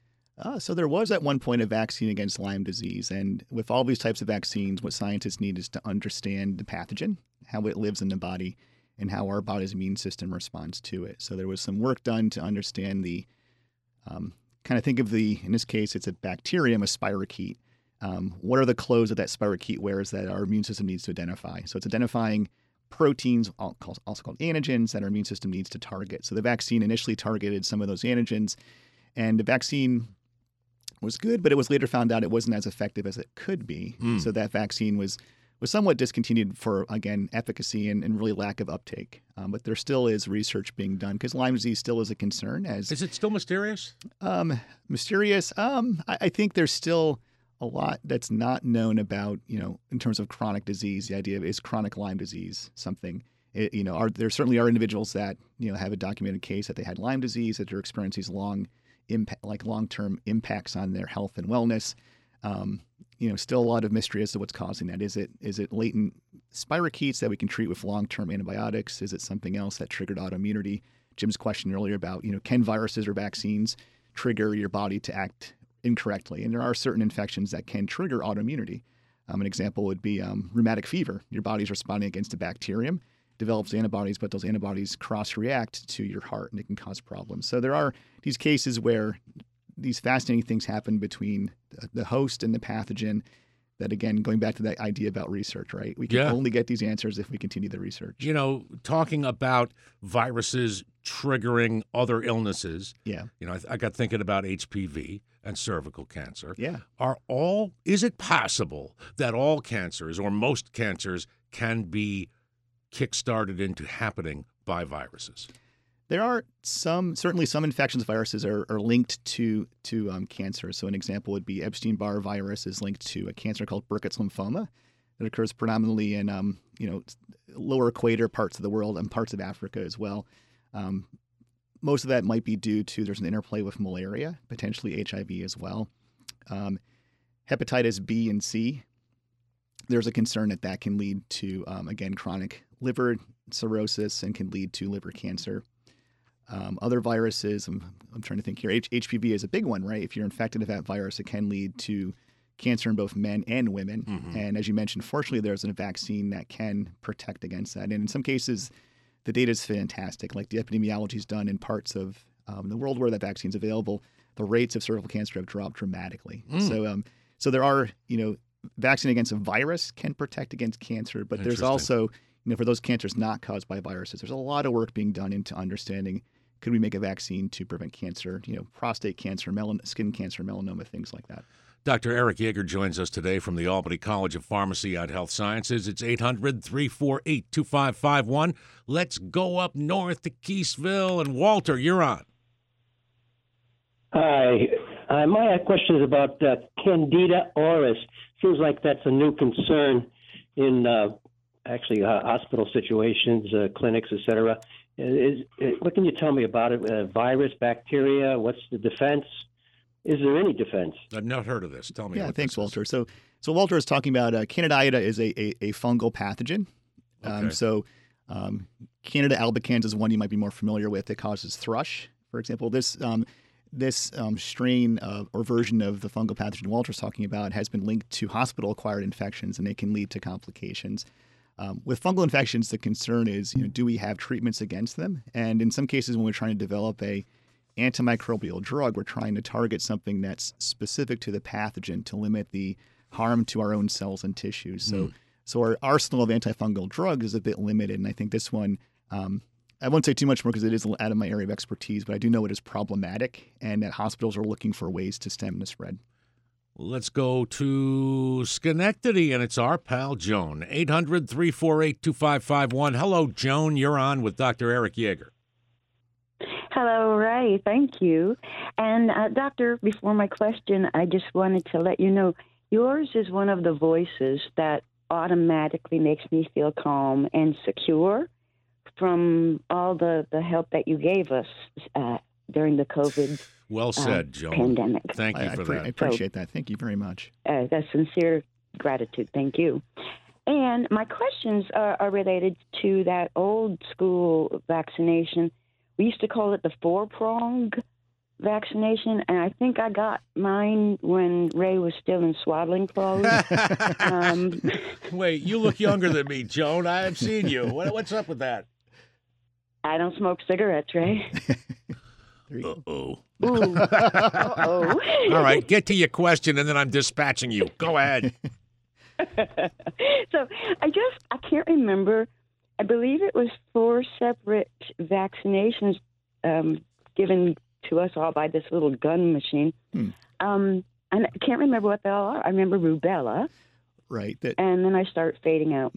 Uh, so there was at one point a vaccine against Lyme disease. And with all these types of vaccines, what scientists need is to understand the pathogen, how it lives in the body, and how our body's immune system responds to it. So there was some work done to understand the, um, kind of think of the, in this case, it's a bacterium, a spirochete. Um, what are the clothes that that spirochete wears that our immune system needs to identify? So it's identifying proteins, also called antigens, that our immune system needs to target. So the vaccine initially targeted some of those antigens, and the vaccine was good, but it was later found out it wasn't as effective as it could be. Mm. So that vaccine was was somewhat discontinued for, again, efficacy and, and really lack of uptake. Um, but there still is research being done because Lyme disease still is a concern. As Is it still mysterious? um, mysterious, um, I, I think there's still a lot that's not known about, you know, in terms of chronic disease. The idea of is chronic Lyme disease something? It, you know, are, there certainly are individuals that, you know, have a documented case that they had Lyme disease, that they're experiencing these long impact, like long-term impacts on their health and wellness. Um, you know, still a lot of mystery as to what's causing that. Is it is it latent spirochetes that we can treat with long-term antibiotics? Is it something else that triggered autoimmunity? Jim's question earlier about, you know, can viruses or vaccines trigger your body to act incorrectly? And there are certain infections that can trigger autoimmunity. Um, an example would be um, rheumatic fever. Your body's responding against a bacterium, develops antibodies, but those antibodies cross-react to your heart, and it can cause problems. So there are these cases where these fascinating things happen between the host and the pathogen that, again, going back to that idea about research, right? We can Yeah. only get these answers if we continue the research. You know, talking about viruses triggering other illnesses, Yeah. you know, I, I got thinking about H P V and cervical cancer. Yeah. Are all, is it possible that all cancers or most cancers can be kickstarted into happening by viruses? There are some, certainly some infections viruses are, are linked to to um, cancer. So an example would be Epstein-Barr virus is linked to a cancer called Burkitt's lymphoma that occurs predominantly in, um, you know, lower equator parts of the world and parts of Africa as well. Um, most of that might be due to, there's an interplay with malaria, potentially H I V as well. Um, hepatitis B and C, there's a concern that that can lead to, um, again, chronic liver cirrhosis and can lead to liver cancer. Um, other viruses, I'm, I'm trying to think here, H- HPV is a big one, right? If you're infected with that virus, it can lead to cancer in both men and women. Mhm. And as you mentioned, fortunately, there's a vaccine that can protect against that. And in some cases, the data is fantastic. Like the epidemiology is done in parts of um, the world where that vaccine is available, the rates of cervical cancer have dropped dramatically. Mm. So, um, so there are, you know, vaccine against a virus can protect against cancer, but there's Interesting. also, you know, for those cancers not caused by viruses, there's a lot of work being done into understanding, could we make a vaccine to prevent cancer, you know, prostate cancer, melan- skin cancer, melanoma, things like that. Doctor Eric Yeager joins us today from the Albany College of Pharmacy and Health Sciences. It's eight hundred, three four eight, two five five one. Let's go up north to Keysville. And Walter, you're on. Hi. Uh, my question is about uh, Candida auris. Seems like that's a new concern in uh, actually uh, hospital situations, uh, clinics, et cetera. Is, is, what can you tell me about it? Uh, virus, bacteria? What's the defense? Is there any defense? I've not heard of this. Tell me. Yeah, what thanks, this is. Walter. So, so Walter is talking about uh, Candida is a, a, a fungal pathogen. Um, Okay. so, um, Candida albicans is one you might be more familiar with. It causes thrush, for example. This um, this um, strain of, or version of the fungal pathogen Walter's talking about has been linked to hospital-acquired infections, and they can lead to complications. Um, with fungal infections, the concern is, you know, do we have treatments against them? And in some cases, when we're trying to develop a antimicrobial drug, we're trying to target something that's specific to the pathogen to limit the harm to our own cells and tissues. So, mm. so our arsenal of antifungal drugs is a bit limited, and I think this one. Um, I won't say too much more because it is out of my area of expertise, but I do know it is problematic and that hospitals are looking for ways to stem the spread. Let's go to Schenectady, and it's our pal Joan. eight hundred, three four eight, two five five one. Hello, Joan. You're on with Doctor Eric Yeager. Hello, Ray. Thank you. And, uh, Doctor, before my question, I just wanted to let you know yours is one of the voices that automatically makes me feel calm and secure from all the, the help that you gave us uh, during the COVID well said, uh, Joan. pandemic. Thank you I, for I pre- that. I appreciate so, that. Thank you very much. Uh, that's sincere gratitude. Thank you. And my questions are, are related to that old school vaccination. We used to call it the four-prong vaccination, and I think I got mine when Ray was still in swaddling clothes. um, Wait, you look younger than me, Joan. I have seen you. What, what's up with that? I don't smoke cigarettes, Ray. Uh-oh. Ooh. Uh-oh. All right, get to your question, and then I'm dispatching you. Go ahead. So I just, I can't remember. I believe it was four separate vaccinations um, given to us all by this little gun machine. Hmm. Um, and I can't remember what they all are. I remember rubella. Right. That... And then I start fading out.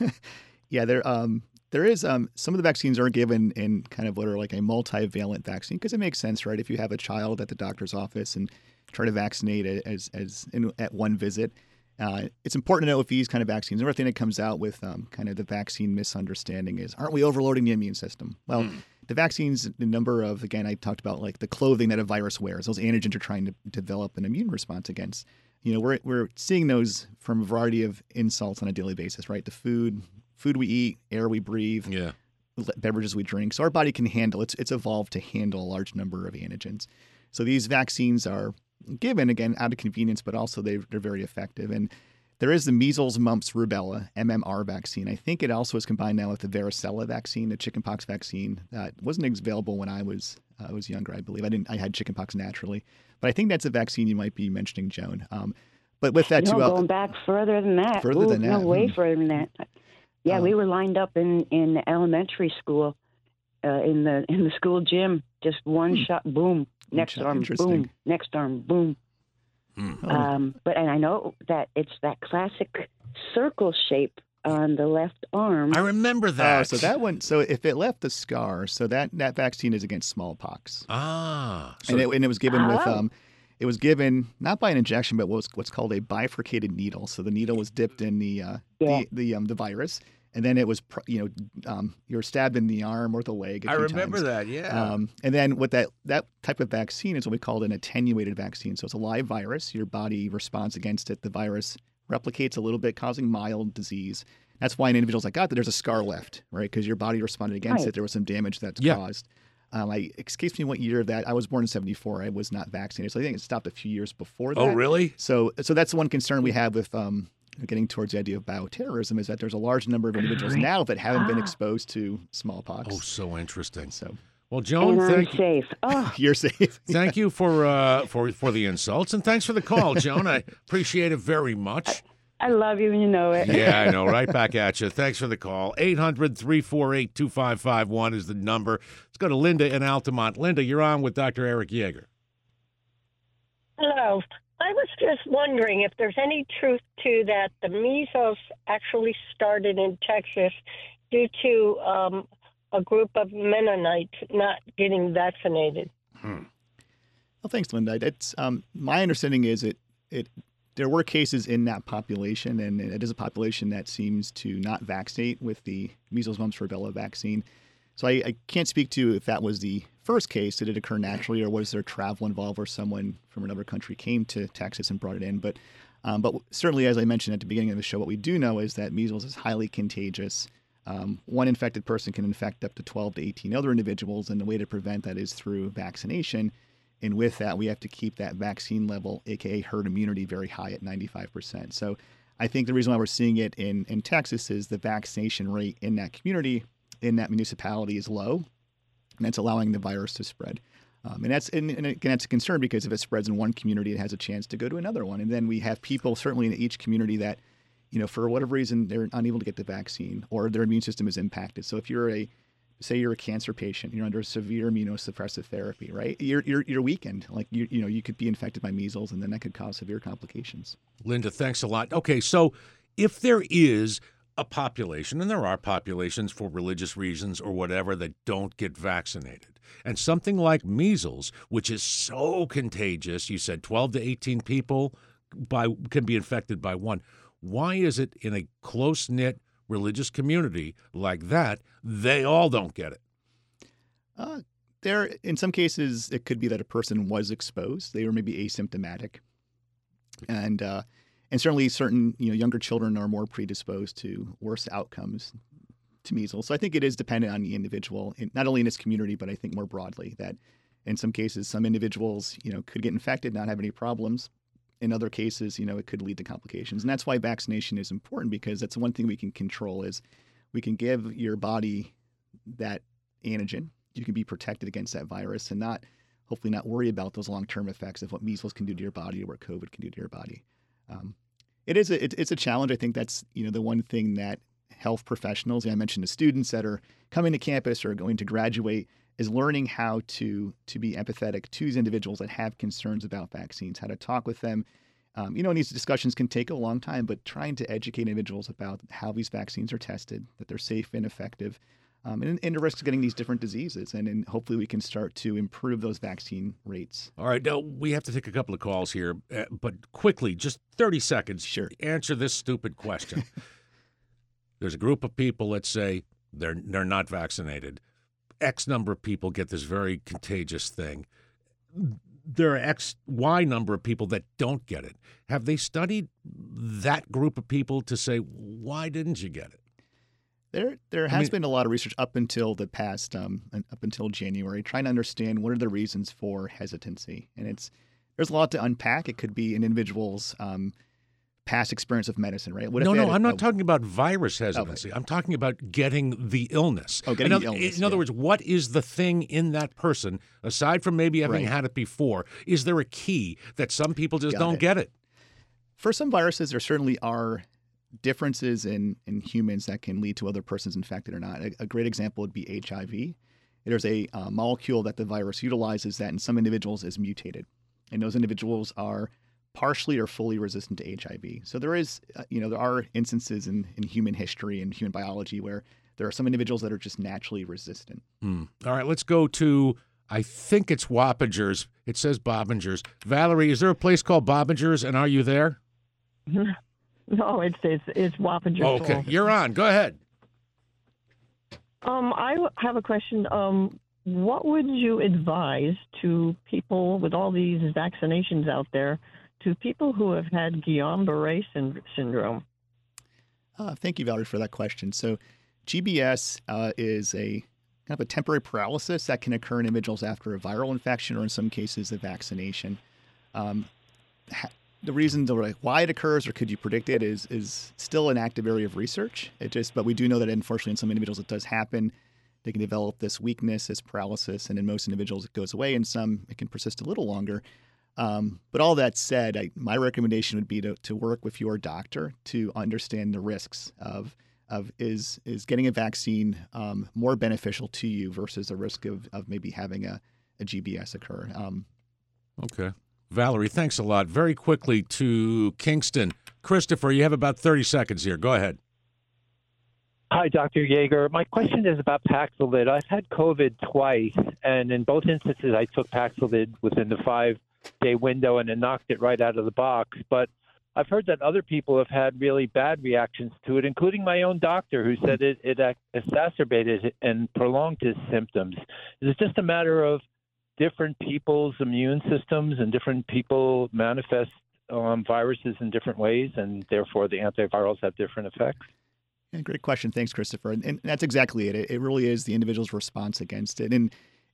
yeah, there um, there is um, some of the vaccines are given in kind of what are like a multivalent vaccine because it makes sense, right? If you have a child at the doctor's office and try to vaccinate it as, as in, at one visit, Uh, it's important to know with these kind of vaccines. Another thing that comes out with um, kind of the vaccine misunderstanding is, aren't we overloading the immune system? Well, mm. the vaccines, the number of, again, I talked about like the clothing that a virus wears, those antigens are trying to develop an immune response against. You know, we're we're seeing those from a variety of insults on a daily basis, right? The food, food we eat, air we breathe, yeah. beverages we drink. So our body can handle, it's, it's evolved to handle a large number of antigens. So these vaccines are given, again, out of convenience, but also they, they're very effective. And there is the measles, mumps, rubella, M M R vaccine. I think it also is combined now with the varicella vaccine, the chickenpox vaccine. That wasn't available when I was uh, was younger, I believe. I didn't. I had chickenpox naturally. But I think that's a vaccine you might be mentioning, Joan. Um, but with that, no, too... No, going back further than that. Further Ooh, than that. No, way hmm. further than that. Yeah, um, we were lined up in, in elementary school, uh, in the in the school gym. Just one hmm. shot, boom. Next arm, boom. Next arm, boom. Hmm. Um, but and I know that it's that classic circle shape on the left arm. I remember that. Oh, so that one. So if it left a scar, so that, that vaccine is against smallpox. Ah, so and, it, and it was given oh. with um, it was given not by an injection, but what was what's called a bifurcated needle. So the needle was dipped in the uh, yeah. the the um the virus, and then it was you know um you were stabbed in the arm or the leg. A I few remember times. that. Yeah. Um, and then what that that type of vaccine is what we call an attenuated vaccine. So it's a live virus. Your body responds against it. The virus replicates a little bit, causing mild disease. That's why in individuals like that, there's a scar left, right? Because your body responded against right. it. There was some damage that's yeah. caused. Um, I escapes me what year of that. I was born in seventy-four. I was not vaccinated, so I think it stopped a few years before that. Oh, really? So, so that's the one concern we have with um, getting towards the idea of bioterrorism is that there's a large number of individuals now that haven't been exposed to smallpox. Oh, so interesting. So, well, Joan, and thank I'm safe. Oh. You're safe. Thank you for uh, for for the insults, and thanks for the call, Joan. I appreciate it very much. I love you and you know it. Yeah, I know. Right back at you. Thanks for the call. eight hundred, three four eight, two five five one is the number. Let's go to Linda in Altamont. Linda, you're on with Doctor Eric Yeager. Hello. I was just wondering if there's any truth to that the measles actually started in Texas due to um, a group of Mennonites not getting vaccinated. Hmm. Well, thanks, Linda. It's um, my understanding is it it there were cases in that population, and it is a population that seems to not vaccinate with the measles, mumps, rubella vaccine. So I, I can't speak to if that was the first case. Did it occur naturally, or was there travel involved where someone from another country came to Texas and brought it in? But um, but certainly, as I mentioned at the beginning of the show, what we do know is that measles is highly contagious. Um, one infected person can infect up to twelve to eighteen other individuals, and the way to prevent that is through vaccination. And with that, we have to keep that vaccine level, aka herd immunity, very high at ninety-five percent. So I think the reason why we're seeing it in, in Texas is the vaccination rate in that community, in that municipality is low, and that's allowing the virus to spread. Um, and that's and, and again, that's a concern because if it spreads in one community, it has a chance to go to another one. And then we have people certainly in each community that, you know, for whatever reason, they're unable to get the vaccine or their immune system is impacted. So if you're a say you're a cancer patient, you're under severe immunosuppressive therapy, right? You're you're you're weakened. Like you you know you could be infected by measles, and then that could cause severe complications. Linda, thanks a lot. Okay, so if there is a population, and there are populations for religious reasons or whatever that don't get vaccinated, and something like measles, which is so contagious, you said twelve to eighteen people by can be infected by one. Why is it in a close-knit religious community like that, they all don't get it? Uh, there, in some cases, it could be that a person was exposed; they were maybe asymptomatic, and uh, and certainly certain you know younger children are more predisposed to worse outcomes to measles. So I think it is dependent on the individual, in, not only in his community, but I think more broadly that in some cases, some individuals you know could get infected, not have any problems. In other cases, you know, it could lead to complications. And that's why vaccination is important, because that's one thing we can control is we can give your body that antigen. You can be protected against that virus and not, hopefully not worry about those long-term effects of what measles can do to your body or what COVID can do to your body. Um, it is a, it, it's a challenge. I think that's, you know, the one thing that health professionals, I mentioned the students that are coming to campus or going to graduate, is learning how to to be empathetic to these individuals that have concerns about vaccines, how to talk with them. Um, you know, and these discussions can take a long time, but trying to educate individuals about how these vaccines are tested, that they're safe and effective, um, and, and the risks of getting these different diseases. And, and hopefully we can start to improve those vaccine rates. All right. Now, we have to take a couple of calls here, uh, but quickly, just thirty seconds. Sure. Answer this stupid question. There's a group of people that say they're they're not vaccinated. X number of people get this very contagious thing. There are X, Y number of people that don't get it. Have they studied that group of people to say, why didn't you get it? There there has I mean, been a lot of research up until the past, um, up until January, trying to understand what are the reasons for hesitancy. And it's there's a lot to unpack. It could be an individual's um, past experience of medicine, right? What no, if no, had, I'm not oh, talking about virus hesitancy. Okay. I'm talking about getting the illness. Oh, getting in the other, illness. In other yeah. words, what is the thing in that person, aside from maybe having Right. had it before? Is there a key that some people just Got don't it. get it? For some viruses, there certainly are differences in, in humans that can lead to other persons infected or not. A, a great example would be H I V. There's a uh, molecule that the virus utilizes that in some individuals is mutated. And those individuals are partially or fully resistant to H I V. So there is, uh, you know, there are instances in, in human history and human biology where there are some individuals that are just naturally resistant. Hmm. All right, let's go to, I think it's Wappingers. It says Bobbingers. Valerie, is there a place called Bobbingers, and are you there? No, it's it's it's Wappinger. Okay, Falls. you're on. Go ahead. Um, I have a question. Um, what would you advise to people with all these vaccinations out there, to people who have had Guillain-Barré syn- syndrome? Uh, thank you, Valerie, for that question. So G B S uh, is a kind of a temporary paralysis that can occur in individuals after a viral infection or in some cases a vaccination. Um, ha- the reason the, like, why it occurs or could you predict it is is still an active area of research. It just, but we do know that unfortunately in some individuals it does happen. They can develop this weakness, this paralysis, and in most individuals it goes away. In some, it can persist a little longer. Um, but all that said, I, my recommendation would be to, to work with your doctor to understand the risks of of is is getting a vaccine um, more beneficial to you versus the risk of, of maybe having a, a G B S occur. Um, Okay. Valerie, thanks a lot. Very quickly to Kingston. Christopher, you have about thirty seconds here. Go ahead. Hi, Doctor Yeager. My question is about Paxlovid. I've had COVID twice, and in both instances, I took Paxlovid within the five-day window, and it knocked it right out of the box. But I've heard that other people have had really bad reactions to it, including my own doctor, who said it, it exacerbated and prolonged his symptoms. Is it just a matter of different people's immune systems and different people manifest um, viruses in different ways, and therefore the antivirals have different effects? Yeah, great question. Thanks, Christopher. And, and that's exactly it. it. It really is the individual's response against it. And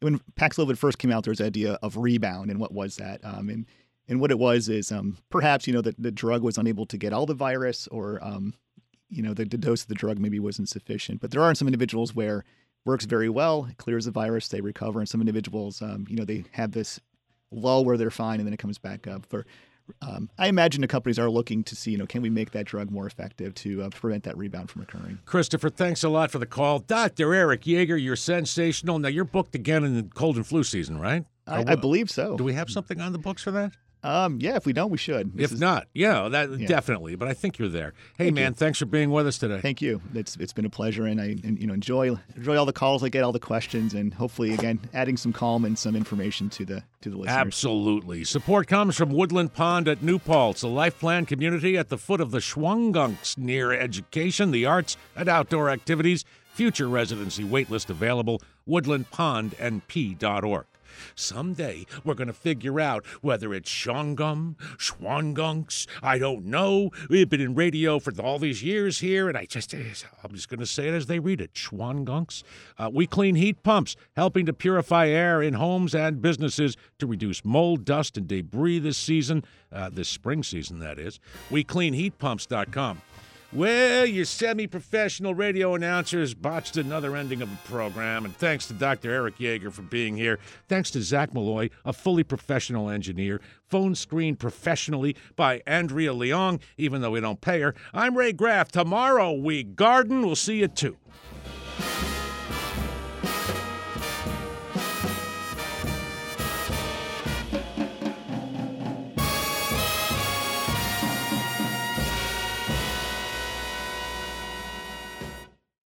when Paxlovid first came out, there was the idea of rebound, and what was that? Um, and and what it was is um, perhaps you know the, the drug was unable to get all the virus, or um, you know the, the dose of the drug maybe wasn't sufficient. But there are some individuals where it works very well, it clears the virus, they recover, and some individuals, um, you know, they have this lull where they're fine, and then it comes back up. For Um, I imagine the companies are looking to see, you know, can we make that drug more effective to uh, prevent that rebound from occurring? Christopher, thanks a lot for the call. Doctor Eric Yeager, you're sensational. Now, you're booked again in the cold and flu season, right? I, I believe so. Do we have something on the books for that? Um, yeah, if we don't, we should. This If is, not, yeah, that Yeah. definitely. But I think you're there. Hey, Thank man, you. thanks for being with us today. Thank you. It's it's been a pleasure, and I and, you know enjoy enjoy all the calls I get, all the questions, and hopefully again adding some calm and some information to the to the listeners. Absolutely. Support comes from Woodland Pond at New Paltz, a life plan community at the foot of the Schwangunks, near education, the arts, and outdoor activities. Future residency waitlist available, woodland pond n p dot org. Someday we're going to figure out whether it's Shongum, Schwangunks, I don't know. We've been in radio for all these years here, and I just, I'm just going to say it as they read it, Schwangunks. Uh, we clean heat pumps, helping to purify air in homes and businesses to reduce mold, dust, and debris this season, uh, this spring season, that is. we clean heat pumps dot com. Well, your semi-professional radio announcers botched another ending of a program, and thanks to Doctor Eric Yeager for being here. Thanks to Zach Malloy, a fully professional engineer, phone screened professionally by Andrea Leong, even though we don't pay her. I'm Ray Graff. Tomorrow we garden. We'll see you too.